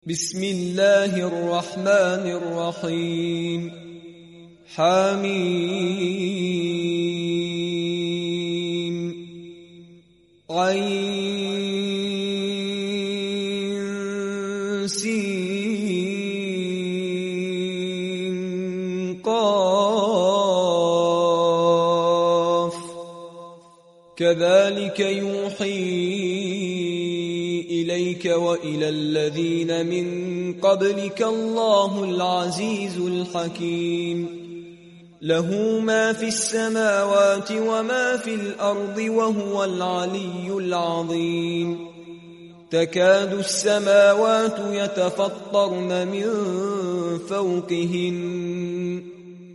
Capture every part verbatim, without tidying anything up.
بسم الله الرحمن الرحيم حميم عين سين قاف كذلك يوحي إليك وإلى الذين من قبلك الله العزيز الحكيم له ما في السماوات وما في الأرض وهو العلي العظيم تكاد السماوات يتفطرن من فوقهن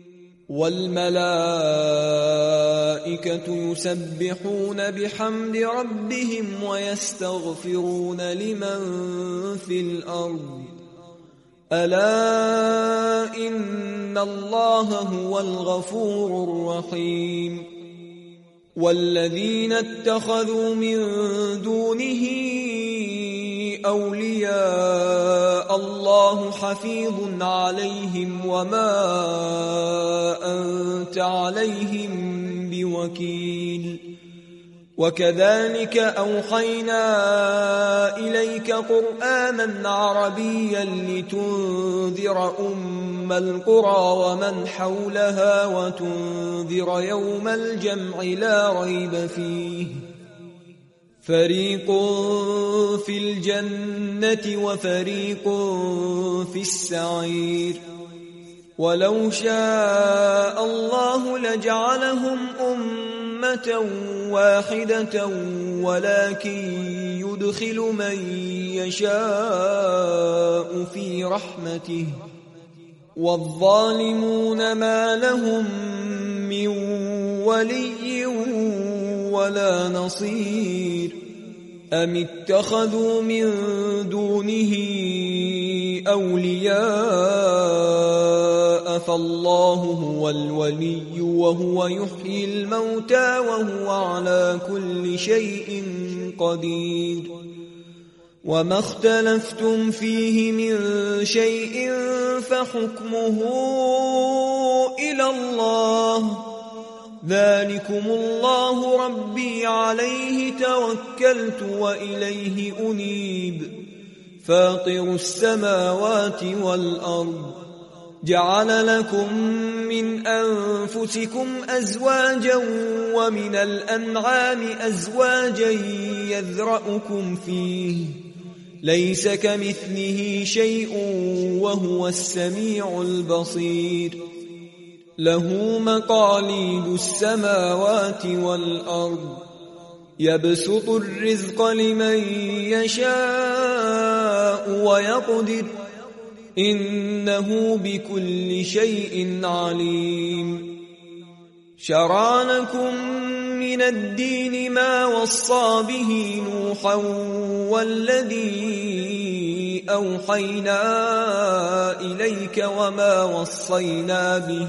والملائكة يسبحون بحمد ربهم ويستغفرون لمن في الأرض ألا إن الله هو الغفور الرحيم والذين اتخذوا من دونه أولياء الله حفيظ عليهم وما أنت عليهم بوكيل وكذلك أوحينا إليك قرآنا عربيا لتنذر أم القرى ومن حولها وتنذر يوم الجمع لا ريب فيه فريق في الجنة وفريق في السعير ولو شاء الله لجعلهم أمة واحدة ولكن يدخل من يشاء في رحمته والظالمون ما لهم من ولي ولا نصير أم اتخذوا من دونه أولياء فالله هو الولي وهو يحيي الموتى وهو على كل شيء قدير وما اختلفتم فيه من شيء فحكمه إلى الله ذلكم الله ربي عليه توكلت وإليه أنيب فاطر السماوات والأرض جعل لكم من أنفسكم أزواجا ومن الأنعام أزواجا يذرأكم فيه ليس كمثله شيء وهو السميع البصير له مقاليد السماوات والأرض يبسط الرزق لمن يشاء ويقدر إنه بكل شيء عليم شرع لكم من الدين ما وصى به نوحا والذي أوحينا إليك وما وصينا به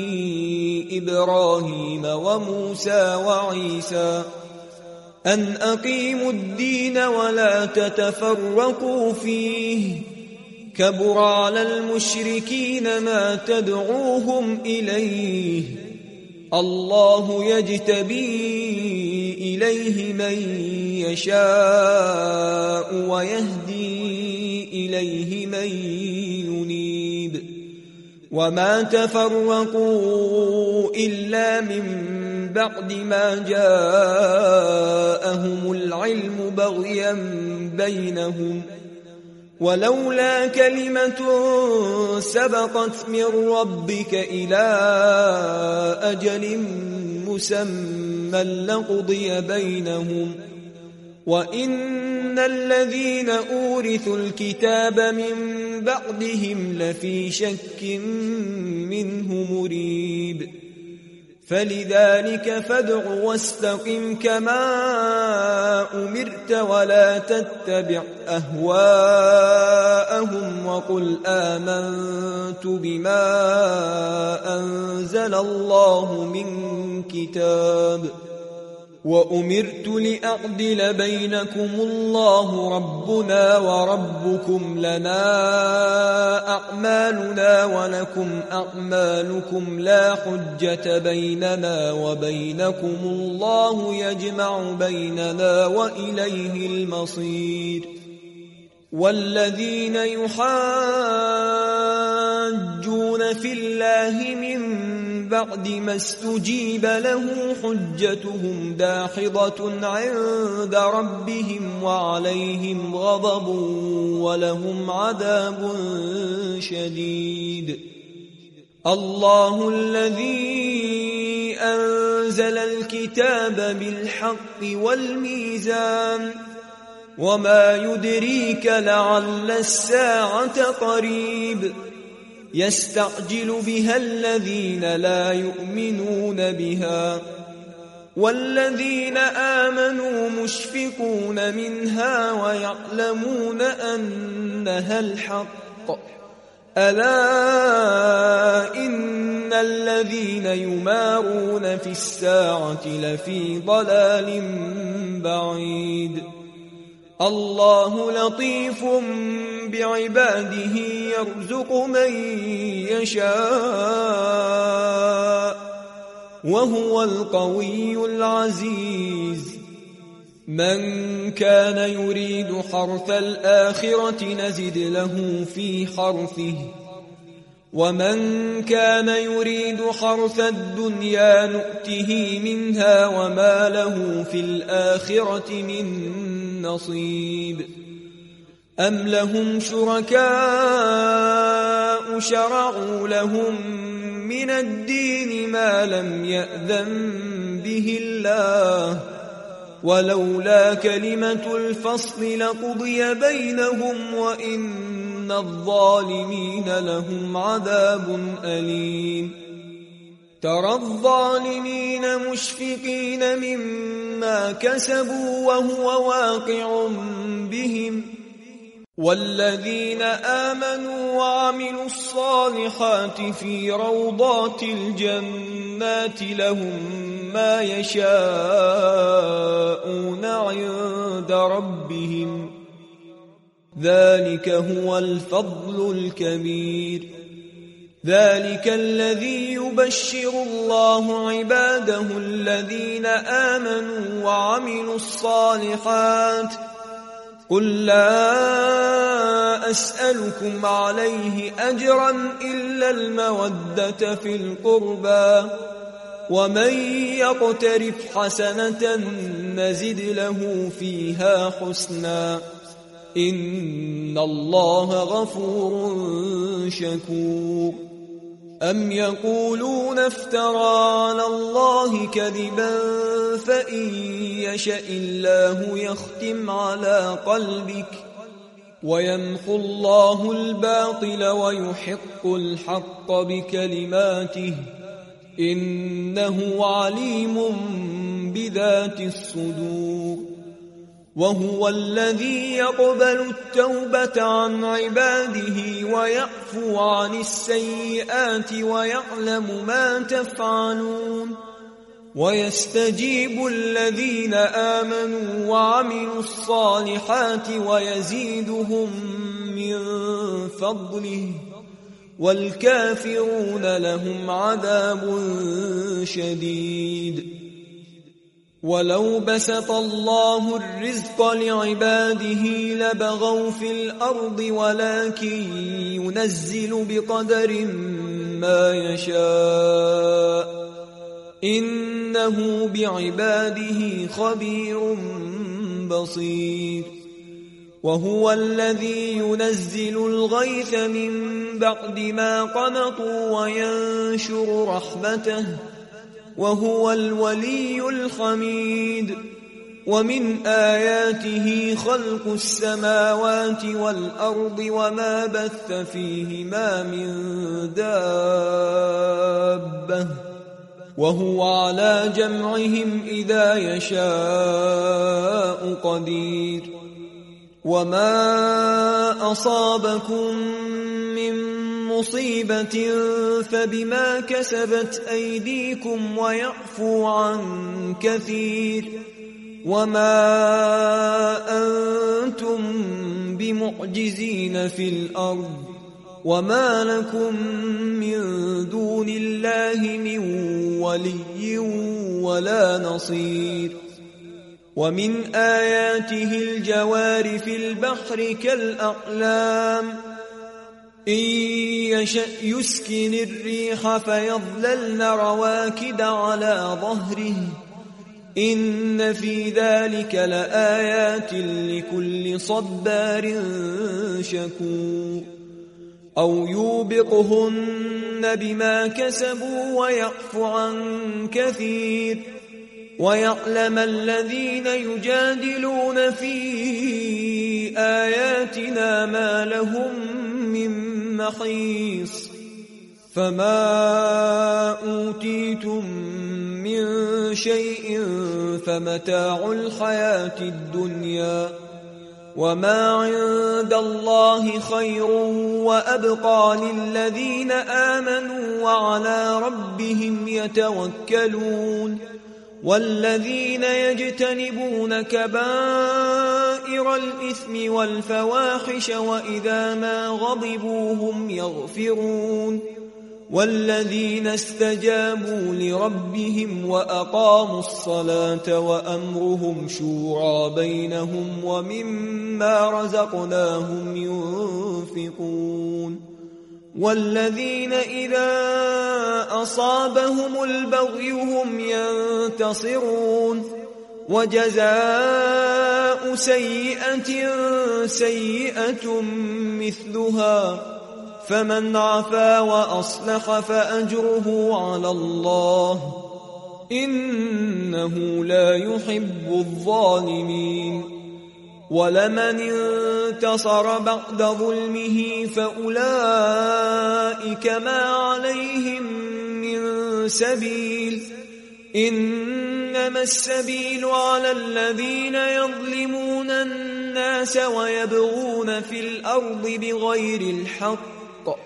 إبراهيم وموسى وعيسى أن أقيموا الدين ولا تتفرقوا فيه كبر على المشركين ما تدعوهم إليه الله يجتبي إليه من يشاء ويهدي إليه من ينيب وما تفرقوا إلا من بعد ما جاءهم العلم بغيا بينهم ولولا كلمة سبقت من ربك إلى أجل مسمى لقضي بينهم وإن الذين أورثوا الكتاب من بعدهم لفي شك منه مريب فلذلك فادع واستقم كما أمرت ولا تتبع أهواءهم وقل آمنت بما أنزل الله من كتاب وأمرت لأعدل بينكم الله ربنا وربكم لنا أعمالنا ولكم أعمالكم لا حجة بيننا وبينكم الله يجمع بيننا وإليه المصير والذين يحاجون في الله من بعد ما استجيب له حجتهم داحضة عند ربهم وعليهم غضب ولهم عذاب شديد. الله الذي أنزل الكتاب بالحق والميزان وما يدريك لعل الساعة قريب يستعجل بها الذين لا يؤمنون بها والذين آمنوا مشفقون منها ويعلمون أنها الحق ألا إن الذين يمارون في الساعة لفي ضلال بعيد. الله لطيف بعباده يرزق من يشاء وهو القوي العزيز. من كان يريد حرث الآخرة نزد له في حرثه ومن كان يريد حرث الدنيا نؤته منها وما له في الآخرة من نصيب. أم لهم شركاء شرعوا لهم من الدين ما لم يأذن به الله ولولا كلمة الفصل لقضي بينهم وإن الظالمين لهم عذاب أليم. ترى الظالمين مشفقين مما كسبوا وهو واقع بهم والذين آمنوا وعملوا الصالحات في روضات الجنات لهم ما يشاءون عند ربهم ذلك هو الفضل الكبير. ذلك الذي يبشر الله عباده الذين آمنوا وعملوا الصالحات قل لا أسألكم عليه أجرا إلا المودة في القربى ومن يقترف حسنة نزد له فيها حسنا إن الله غفور شكور. أم يقولون افترى على الله كذبا فإن يشأ الله يختم على قلبك ويمحو الله الباطل ويحق الحق بكلماته إنه عليم بذات الصدور. وهو الذي يقبل التوبة عن عباده ويعفو عن السيئات ويعلم ما تفعلون ويستجيب الذين آمنوا وعملوا الصالحات ويزيدهم من فضله والكافرون لهم عذاب شديد. ولو بسط الله الرزق لعباده لبغوا في الأرض ولكن ينزل بقدر ما يشاء إنه بعباده خبير بصير. وهو الذي ينزل الغيث من بعد ما قنطوا وينشر رحمته وهو الولي الحميد. ومن آياته خلق السماوات والأرض وما بث فيهما من دابة وهو على جمعهم إذا يشاء قدير. وما أصابكم من مصيبة فبما كسبت أيديكم ويعفو عن كثير وما أنتم بمعجزين في الأرض وما لكم من دون الله من ولي ولا نصير. ومن آياته الجوار في البحر كالأعلام إن يشأ يسكن الريح فيظللن رواكد على ظهره إن في ذلك لآيات لكل صبار شكور. أو يوبقهن بما كسبوا ويعفو عن كثير ويعلم الذين يجادلون في آياتنا ما لهم من محيص. فما أوتيتم من شيء فمتاع الحياة الدنيا وما عند الله خير وأبقى للذين آمنوا وعلى ربهم يتوكلون. والذين يجتنبون كبائر الإثم والفواحش وإذا ما غضبوا هم يغفرون. والذين استجابوا لربهم وأقاموا الصلاة وأمرهم شورى بينهم ومما رزقناهم ينفقون. والذين إذا أصابهم البغي هم ينتصرون. وجزاء سيئة سيئة مثلها فمن عفا وأصلح فأجره على الله إنه لا يحب الظالمين. ولمن انتصر بعد ظلمه فأولئك ما عليهم من سبيل إنما السبيل على الذين يظلمون الناس ويبغون في الأرض بغير الحق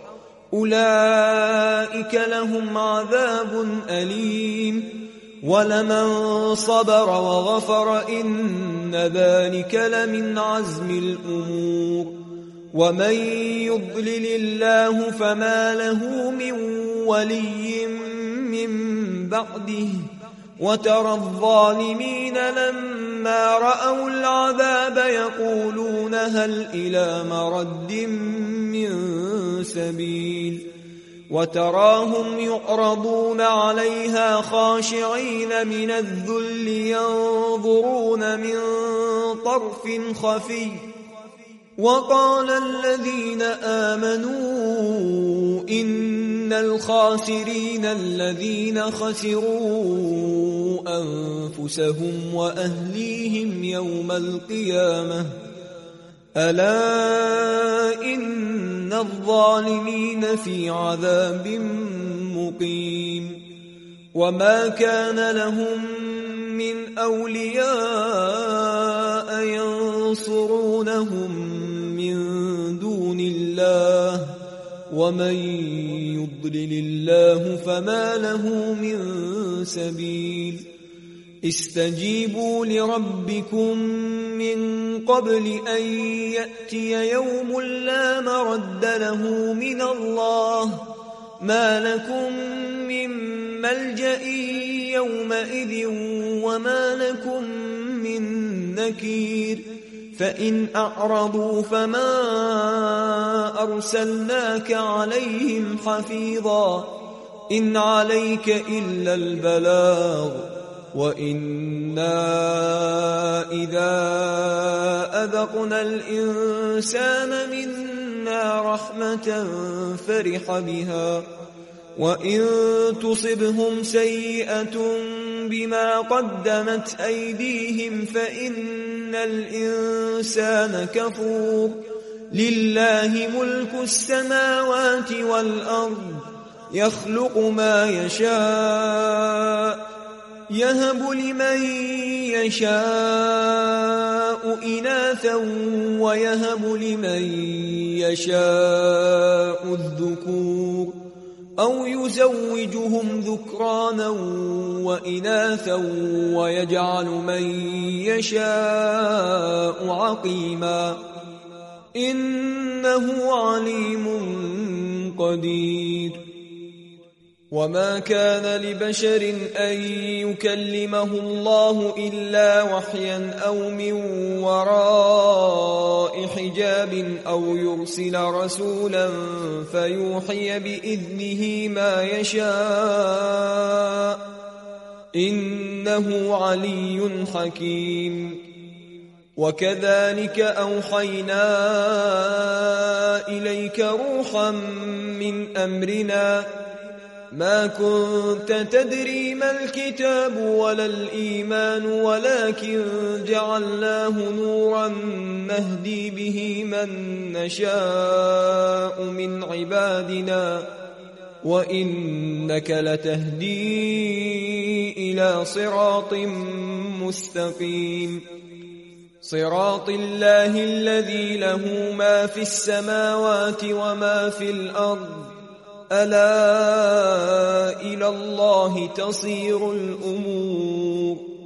أولئك لهم عذاب أليم. ولمن صبر وغفر إن ذلك لمن عزم الأمور. ومن يضلل الله فما له من ولي من بعده وترى الظالمين لما رأوا العذاب يقولون هل إلى مرد من سبيل. وتراهم يعرضون عليها خاشعين من الذل ينظرون من طرف خفي. وقال الذين آمنوا إن الخاسرين الذين خسروا أنفسهم وأهليهم يوم القيامة ألا إن الظالمين في عذاب مقيم. وما كان لهم من أولياء ينصرونهم من دون الله ومن يضلل الله فما له من سبيل. استجيبوا لربكم من قبل أن يأتي يوم لا مرد له من الله ما لكم من ملجأ يومئذ وما لكم من نكير. فإن أعرضوا فما أرسلناك عليهم حفيظا إن عليك إلا البلاغ وإنا إذا أذقنا الإنسان منا رحمة فرح بها وإن تصبهم سيئة بما قدمت أيديهم فإن الإنسان كفور. لله ملك السماوات والأرض يخلق ما يشاء يهب لمن يشاء إناثا ويهب لمن يشاء الذكور أو يزوجهم ذكرانا وإناثا ويجعل من يشاء عقيما إنه عليم قدير. وما كان لبشر أن يكلمه الله إلا وحيا أو من وراء حجاب أو يرسل رسولا فيوحي بإذنه ما يشاء إنه علي حكيم. وكذلك أوحينا إليك روحا من أمرنا ما كنت تدري ما الكتاب ولا الإيمان ولكن جعلناه نورا نهدي به من نشاء من عبادنا وإنك لتهدي إلى صراط مستقيم صراط الله الذي له ما في السماوات وما في الأرض ألا إلى الله تصير الأمور.